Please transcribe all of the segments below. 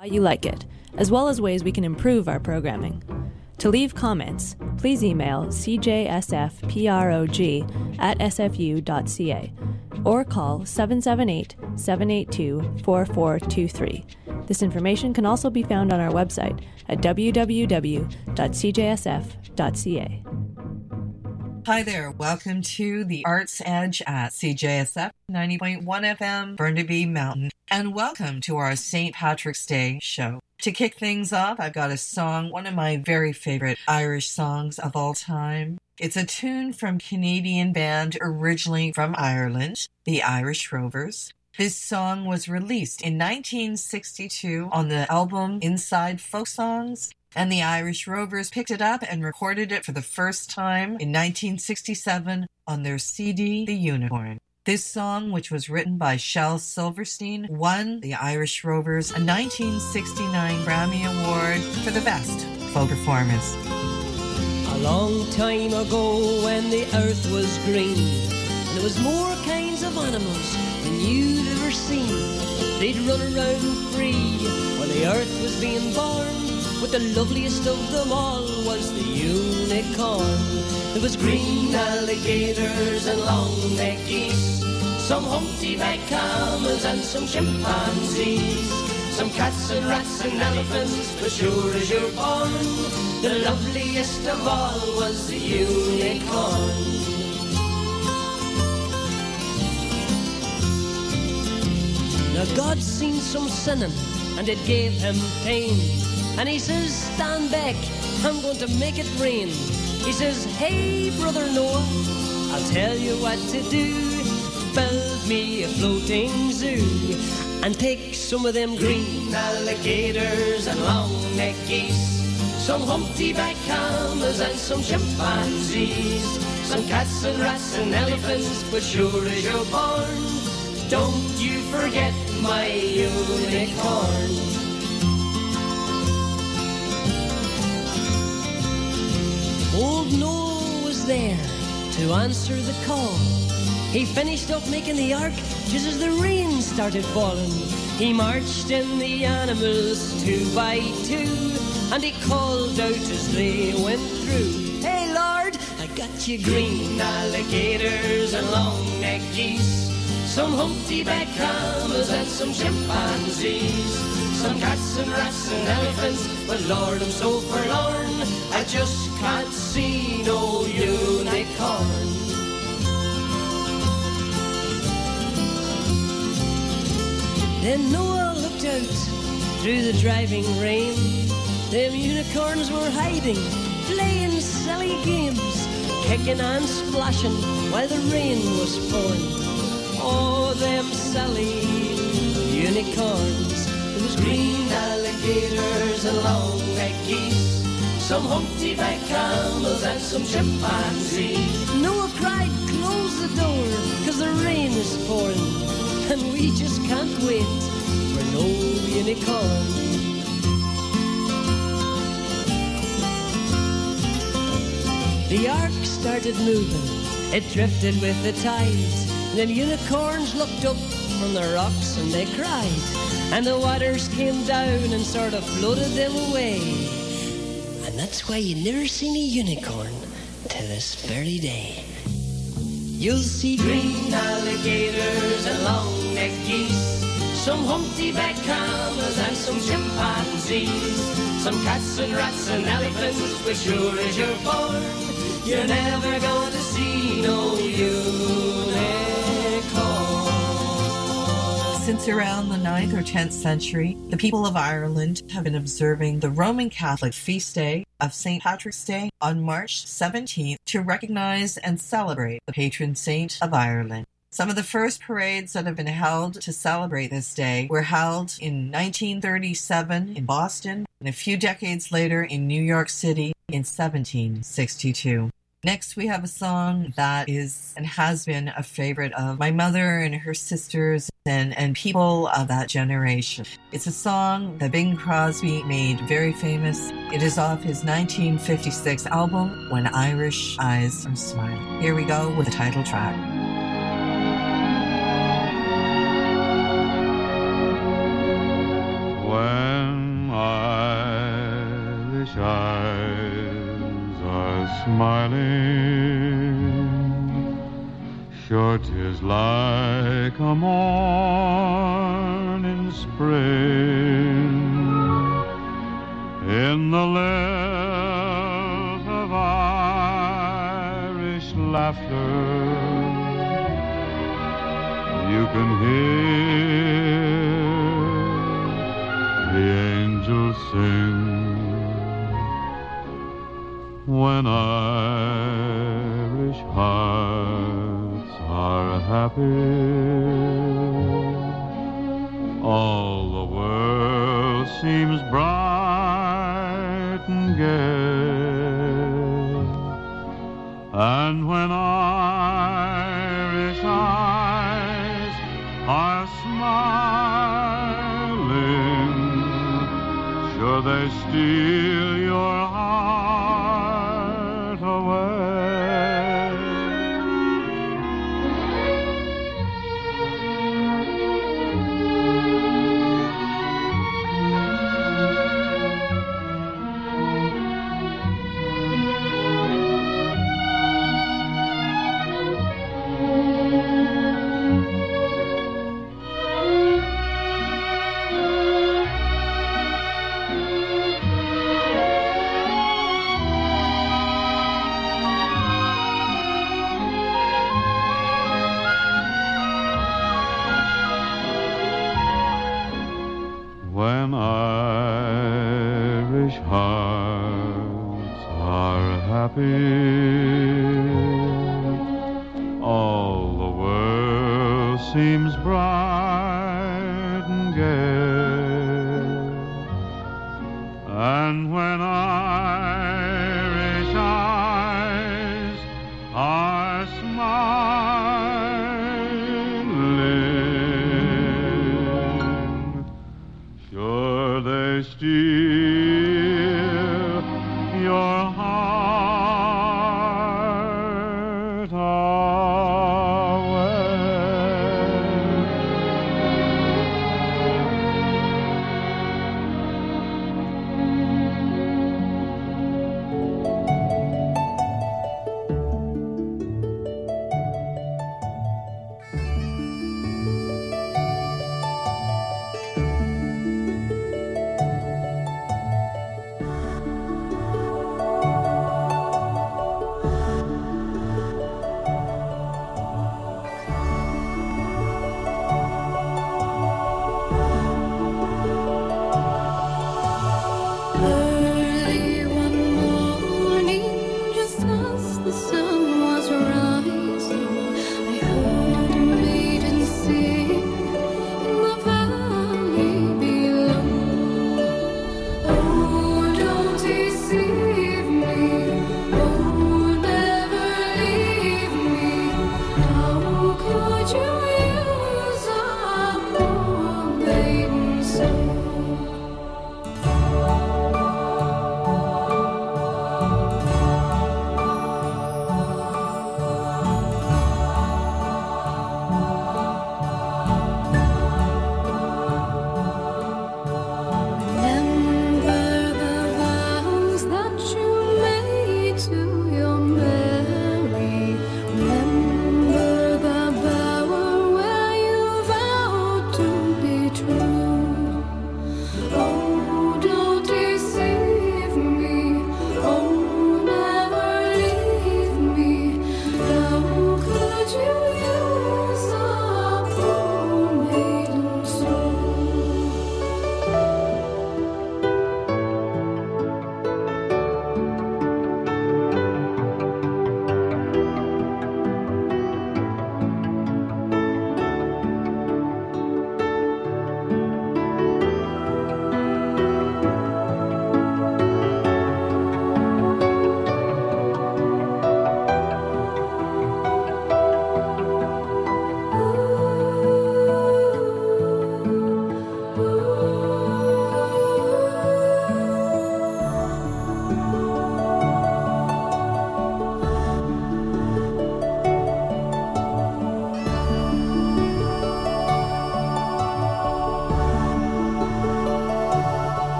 why you like it, as well as ways we can improve our programming. To leave comments, please email cjsfprog@sfu.ca or call 778-782-4423. This information can also be found on our website at www.cjsf.ca. Hi there, welcome to the Arts Edge at CJSF 90.1 FM, Burnaby Mountain, and welcome to our St. Patrick's Day show. To kick things off, I've got a song, one of my very favorite Irish songs of all time. It's a tune from Canadian band originally from Ireland, the Irish Rovers. This song was released in 1962 on the album Inside Folk Songs, and the Irish Rovers picked it up and recorded it for the first time in 1967 on their CD, The Unicorn. This song, which was written by Shel Silverstein, won the Irish Rovers a 1969 Grammy Award for the Best Folk Performance. A long time ago when the earth was green and there was more kinds of animals than you'd ever seen, they'd run around free while the earth was being born. But the loveliest of them all was the unicorn. There was green alligators and long-necked geese, some humpty-backed camels and some chimpanzees, some cats and rats and elephants, but sure as you're born, the loveliest of all was the unicorn. Now God seen some sinning and it gave him pain, and he says, stand back, I'm going to make it rain. He says, hey, brother Noah, I'll tell you what to do. Build me a floating zoo and take some of them green alligators and long-necked geese, some humpty-backed camels and some chimpanzees, some cats and rats and elephants, but sure as you're born, don't you forget my unicorn. Old Noah was there to answer the call. He finished up making the ark just as the rain started falling. He marched in the animals 2 by 2, and he called out as they went through, hey Lord, I got you green alligators and long-necked geese, some humpty-backed camels and some chimpanzees, some cats and rats and elephants, but Lord, I'm so forlorn, I just can't see no unicorn. Then Noah looked out through the driving rain. Them unicorns were hiding, playing silly games, kicking and splashing while the rain was falling. Oh, them silly unicorns. There was green alligators and long-necked geese, some humpty-backed camels and some chimpanzees. Noah cried, close the door, 'cause the rain is pouring, and we just can't wait for no unicorn. The ark started moving, it drifted with the tide. Them unicorns looked up from the rocks and they cried, and the waters came down and sort of floated them away. And that's why you never seen a unicorn to this very day. You'll see green alligators and long-necked geese, some humpty-backed camels and some chimpanzees, some cats and rats and elephants, but sure as you're born, you're never going to see no unicorn. Since around the 9th or 10th century, the people of Ireland have been observing the Roman Catholic feast day of St. Patrick's Day on March 17th to recognize and celebrate the patron saint of Ireland. Some of the first parades that have been held to celebrate this day were held in 1937 in Boston and a few decades later in New York City in 1762. Next, we have a song that is and has been a favorite of my mother and her sisters and people of that generation. It's a song that Bing Crosby made very famous. It is off his 1956 album, When Irish Eyes Are Smiling. Here we go with the title track. When smiling. Sure 'tis like a morn in spring in the lilt of Irish laughter. You can hear the angels sing when Irish hearts are happy. All the world seems bright and gay, and when Irish eyes are smiling, sure they steal your heart away. When Irish hearts are happy, all the world seems bright and gay, and when Irish eyes are smiling, sure they steal your heart away.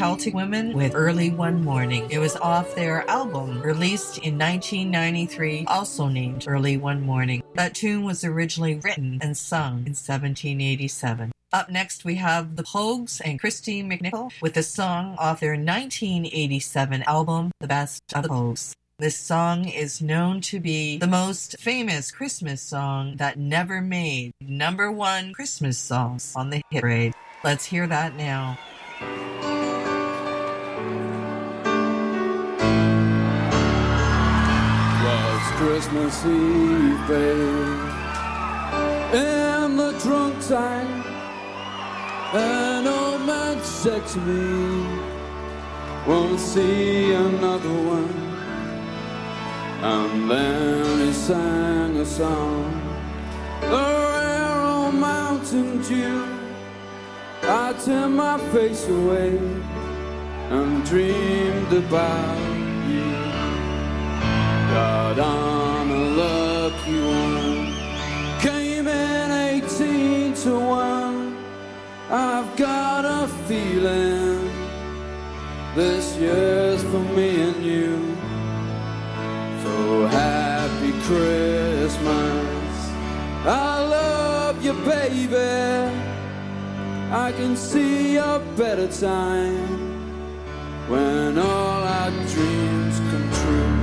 Celtic Women with Early One Morning. It was off their album released in 1993, also named Early One Morning. That tune was originally written and sung in 1787. Up next, we have the Pogues and Christy McNichol with a song off their 1987 album, The Best of the Pogues. This song is known to be the most famous Christmas song that never made #1 Christmas songs on the hit parade. Let's hear that now. Was Christmas Eve, babe, in the drunk tank. An old man said to me, won't see another one. And then he sang a song, the rare old Mountain Dew. I turned my face away and dreamed about you. God, I'm a lucky one. Came in 18-1. I've got a feeling this year's for me and you. So happy Christmas, I love you, baby. I can see a better time when all our dreams come true.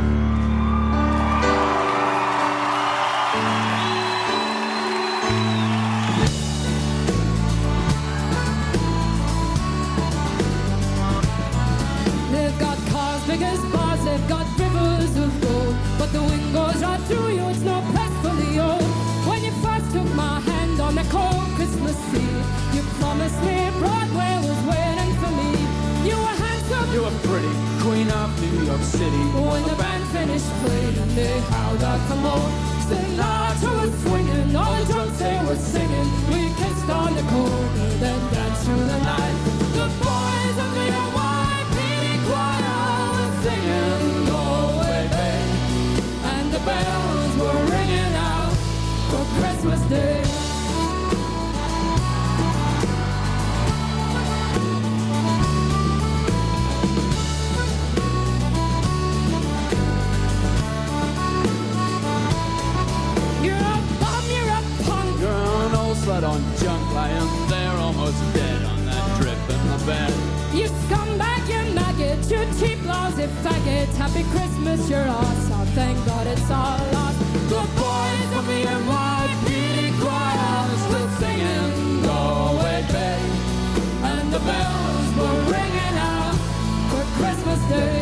Big as bars, they've got rivers of gold, but the wind goes right through you, it's no place for the old. When you first took my hand on that cold Christmas Eve, you promised me Broadway was waiting for me. You were handsome, you were pretty, queen of New York City. When the band finished playing and they howled out for more, Sinatra was swinging, all the drums they were singing. We kissed on the corner, then danced through the night. The boys of the NYPD choir singing Go Away Babe, and the bells were ringing out for Christmas Day. You're a bum, you're a punk, you're an old slut on junk, lying there almost dead on that drip in the bed. You scumbag, you maggot, you cheap lousy faggot. Happy Christmas, you're awesome, thank God it's all lost. The boys of the NYPD choir still singing Go Away Babe, and the bells were ringing out for Christmas Day.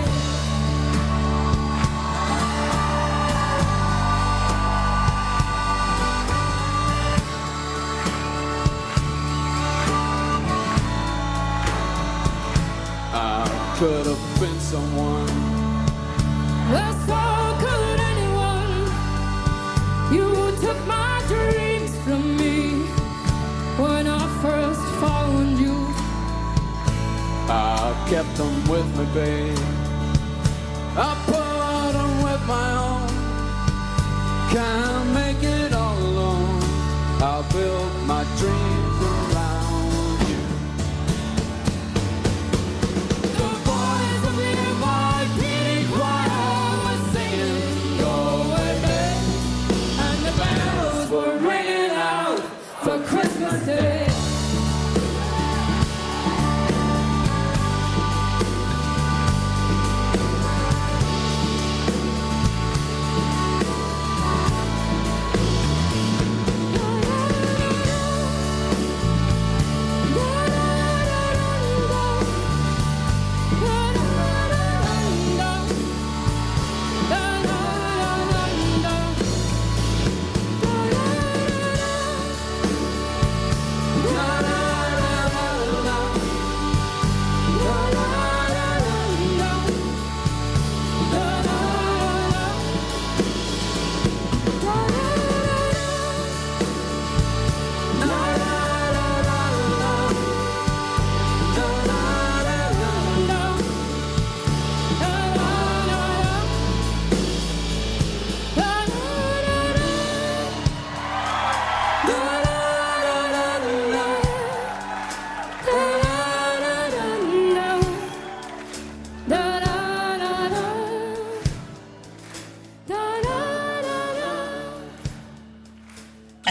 Could have been someone. Well, so could anyone. You took my dreams from me when I first found you. I kept them with me, babe. I put them with my own. Can't make it all alone. I'll build my dreams around you. The boys of the NYPD choir were singing Go Away Babe, and the bells were ringing out for Christmas Day.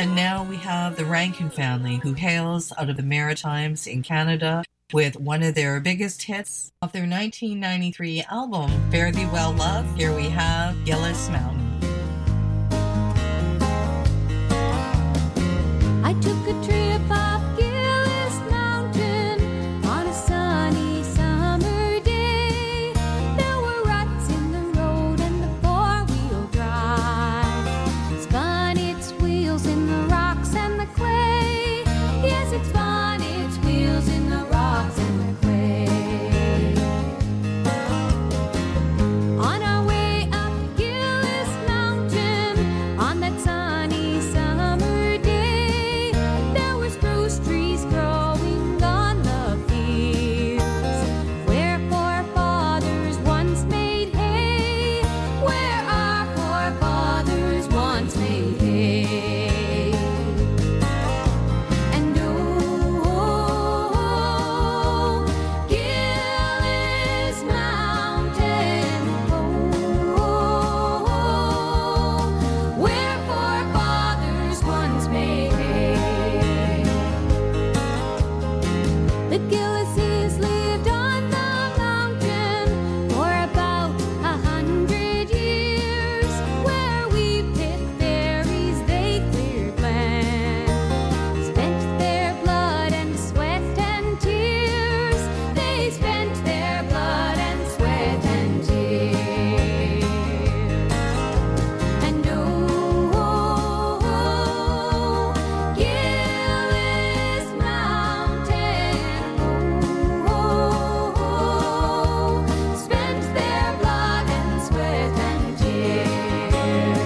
And now we have the Rankin family, who hails out of the Maritimes in Canada with one of their biggest hits of their 1993 album, Fare Thee Well Love. Here we have Gillis Mountain. I took a trip up Gillis Mountain on a sunny summer day. There were ruts in the road and the four-wheel drive spun its wheels in the rocks and the clay. Yes, it spun its wheels in the rocks and the clay. On our way up Gillis Mountain on that sunny summer day, there were spruce trees growing on the fields where forefathers once made hay, where our forefathers once made hay. And oh, Gillis Mountain, oh, where forefathers once made hay. The Gillises lived on the mountain for about 100 years, where we picked berries, they cleared land, spent their blood and sweat and tears. They spent their blood and sweat and tears. And oh, Gillis Mountain, oh, spent their blood and sweat and tears.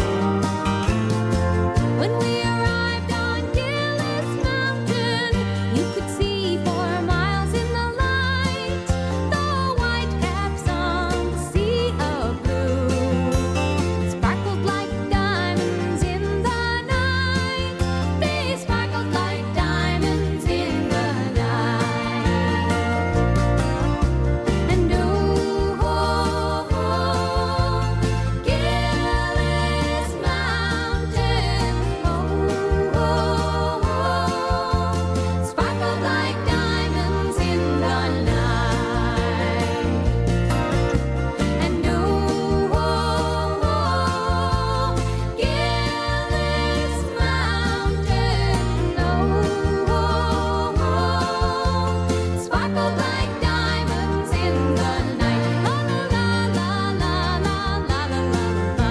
When we arrived on Gillis Mountain, you could see for miles in the light the white caps on the sea of blue, sparkled like diamonds in the night. They sparkled like diamonds in the night. And oh, Gillis Mountain, oh, sparkled like diamonds in the night. And oh, Gillis Mountain, oh, sparkled like diamonds in the night. La la la la la la la la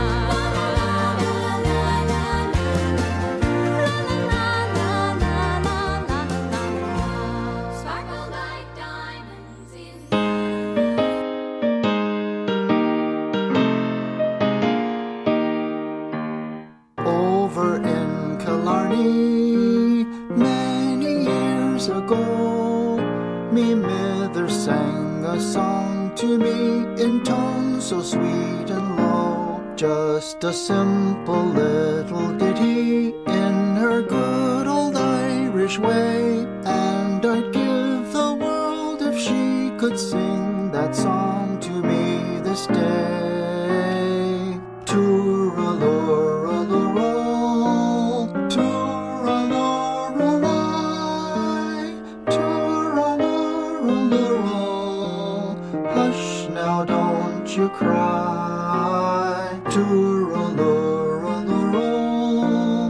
la. Sparkled like diamonds in. Over in Killarney, many years ago, me mither sang a song to me in tones so sweet and low. Just a simple little ditty in her good old Irish way, and I'd give the world if she could sing that song to me this day. Tooralooralooroll, tooralooralai, tooralooralooroll. Hush now, don't you cry. Tooralooralooroll,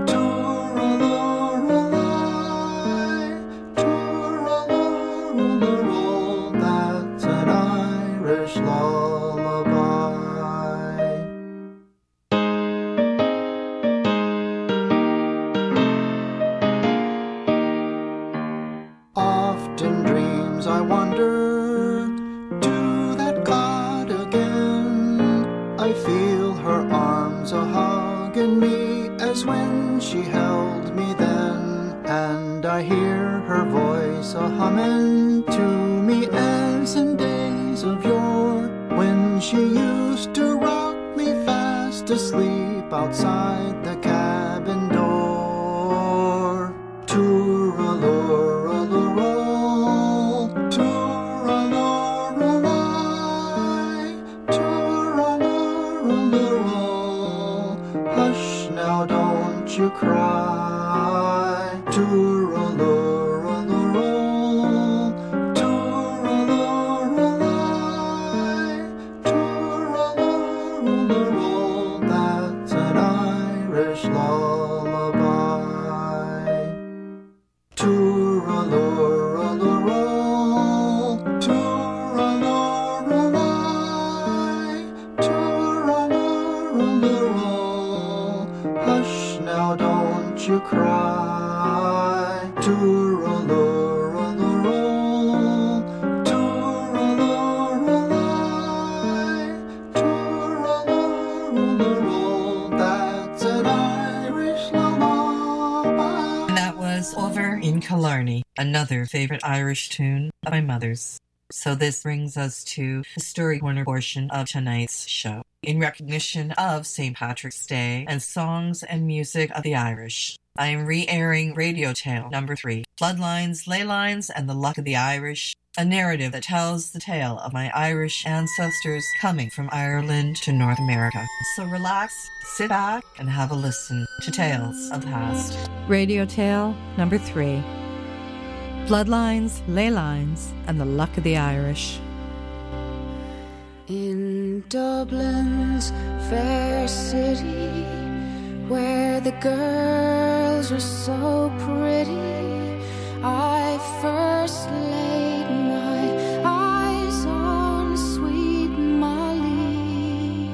tooralooralai, tooralooralooroll. That's an Irish lullaby. Often dreams I wander to that cot again. I feel her arms a-hugging me as when she held me then, and I hear her voice a-humming to me as in days of yore, when she used to rock me fast asleep outside the cabin door. Tooralooralooroll, tooralooralai, tooralooralooroll. Hush now, don't you cry. Tooralooralooroo, tooralooralai, tooralooralooroo. That's an Irish lullaby. Tooralooralooroo, tooralooralai, tooralooralooroo. Hush now, don't you cry. Tooralooralooroo, tooralooralai, tooralooralooroo. That's an Irish lullaby. And that was Over in Killarney, another favorite Irish tune of my mother's. So this brings us to the story corner portion of tonight's show. In recognition of St. Patrick's Day and songs and music of the Irish, I am re-airing Radio Tale number 3, Bloodlines, Ley Lines, and the Luck of the Irish, a narrative that tells the tale of my Irish ancestors coming from Ireland to North America. So relax, sit back, and have a listen to Tales of the Past. Radio Tale number 3, Bloodlines, Ley Lines, and the Luck of the Irish. In Dublin's fair city, where the girls were so pretty, I first laid my eyes on sweet Molly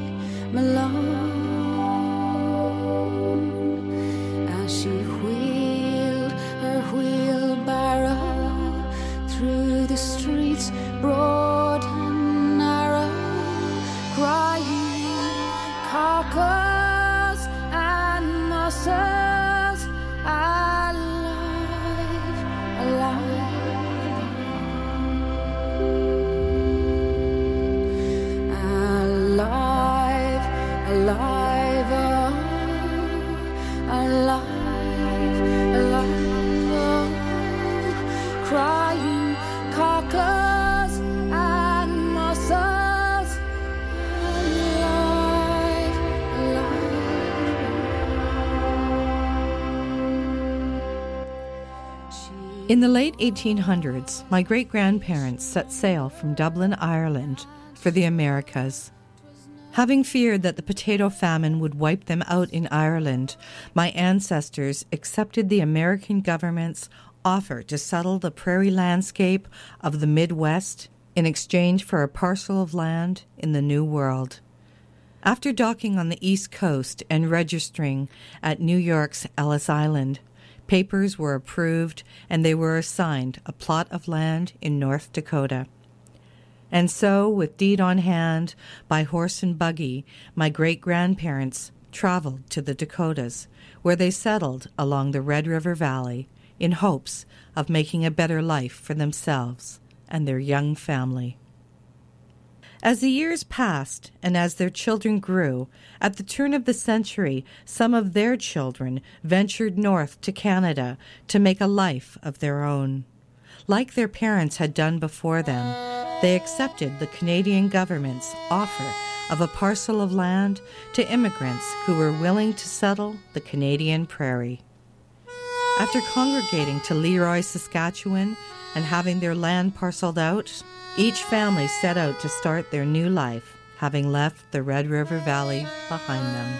Malone, as she wheeled her wheelbarrow through the streets broad and narrow, crying cockles and mussels, alive, alive, alive, alive, oh, alive, alive, oh, crying cockles and mussels, alive, alive. In the late 1800s, my great-grandparents set sail from Dublin, Ireland, for the Americas. Having feared that the potato famine would wipe them out in Ireland, my ancestors accepted the American government's offer to settle the prairie landscape of the Midwest in exchange for a parcel of land in the New World. After docking on the East Coast and registering at New York's Ellis Island, papers were approved and they were assigned a plot of land in North Dakota. And so, with deed on hand, by horse and buggy, my great-grandparents traveled to the Dakotas, where they settled along the Red River Valley in hopes of making a better life for themselves and their young family. As the years passed and as their children grew, at the turn of the century, some of their children ventured north to Canada to make a life of their own. Like their parents had done before them, they accepted the Canadian government's offer of a parcel of land to immigrants who were willing to settle the Canadian prairie. After congregating to Leroy, Saskatchewan, and having their land parceled out, each family set out to start their new life, having left the Red River Valley behind them.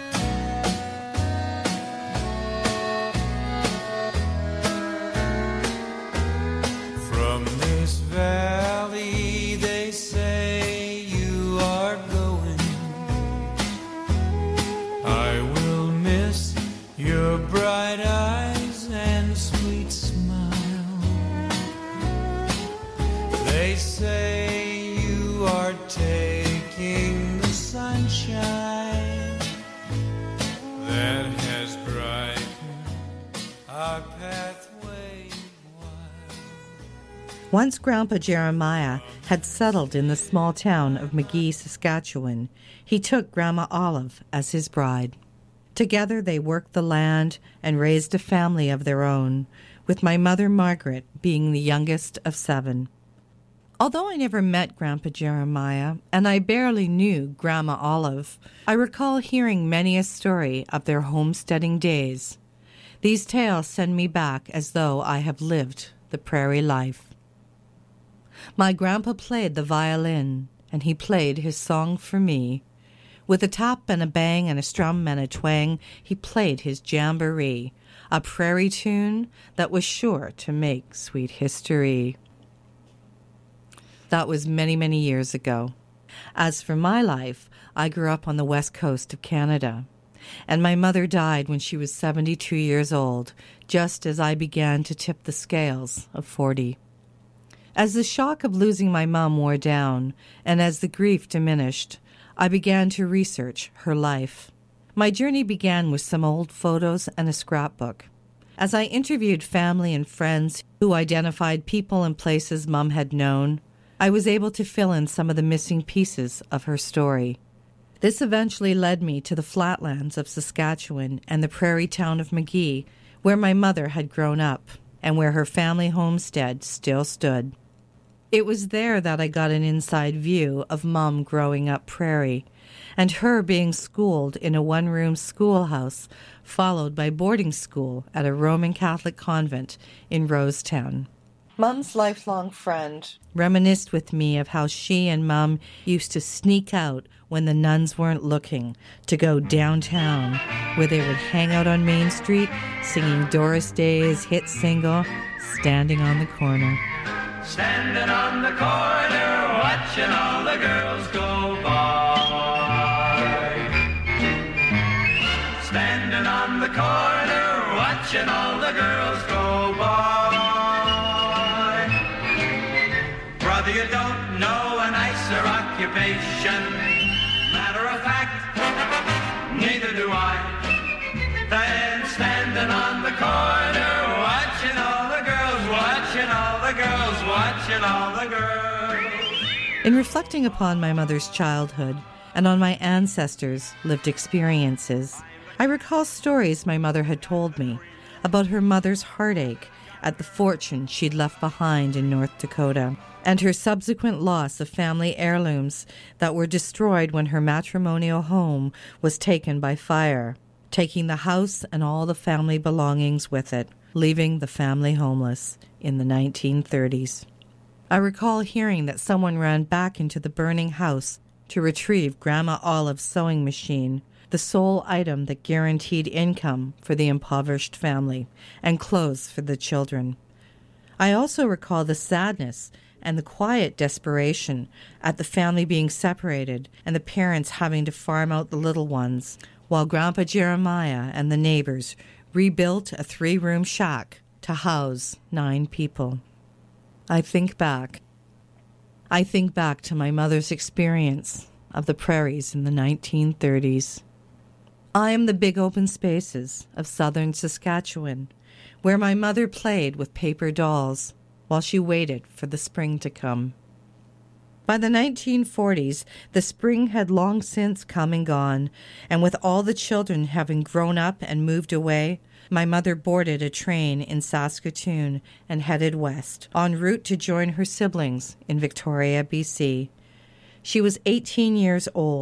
From this valley they say you are going. I will miss your bright eyes and sweet smile. They say you are taking the sunshine that has brightened our pathway wide. Once Grandpa Jeremiah had settled in the small town of McGee, Saskatchewan, he took Grandma Olive as his bride. Together they worked the land and raised a family of their own, with my mother Margaret being the youngest of 7. Although I never met Grandpa Jeremiah, and I barely knew Grandma Olive, I recall hearing many a story of their homesteading days. These tales send me back as though I have lived the prairie life. My grandpa played the violin, and he played his song for me. With a tap and a bang and a strum and a twang, he played his jamboree, a prairie tune that was sure to make sweet history. That was many, many years ago. As for my life, I grew up on the west coast of Canada, and my mother died when she was 72 years old, just as I began to tip the scales of 40. As the shock of losing my mom wore down, and as the grief diminished, I began to research her life. My journey began with some old photos and a scrapbook. As I interviewed family and friends who identified people and places Mom had known, I was able to fill in some of the missing pieces of her story. This eventually led me to the flatlands of Saskatchewan and the prairie town of Magee, where my mother had grown up and where her family homestead still stood. It was there that I got an inside view of Mom growing up prairie, and her being schooled in a one-room schoolhouse, followed by boarding school at a Roman Catholic convent in Rosetown. Mum's lifelong friend reminisced with me of how she and Mum used to sneak out when the nuns weren't looking to go downtown, where they would hang out on Main Street singing Doris Day's hit single, Standing on the Corner. Standing on the corner, watching all the girls go by. Standing on the corner, watching all the girls go by. Brother, you don't know a nicer occupation. Matter of fact, neither do I. Than standing on the corner, watching all the girls, watching all the girls, watching all the girls. In reflecting upon my mother's childhood and on my ancestors' lived experiences, I recall stories my mother had told me about her mother's heartache at the fortune she'd left behind in North Dakota, and her subsequent loss of family heirlooms that were destroyed when her matrimonial home was taken by fire, taking the house and all the family belongings with it, leaving the family homeless in the 1930s. I recall hearing that someone ran back into the burning house to retrieve Grandma Olive's sewing machine, the sole item that guaranteed income for the impoverished family and clothes for the children. I also recall the sadness and the quiet desperation at the family being separated and the parents having to farm out the little ones, while Grandpa Jeremiah and the neighbors rebuilt a 3-room shack to house 9 people. I think back to my mother's experience of the prairies in the 1930s. I am the big open spaces of southern Saskatchewan, where my mother played with paper dolls while she waited for the spring to come. By the 1940s, the spring had long since come and gone, and with all the children having grown up and moved away, my mother boarded a train in Saskatoon and headed west, en route to join her siblings in Victoria, BC. She was 18 years old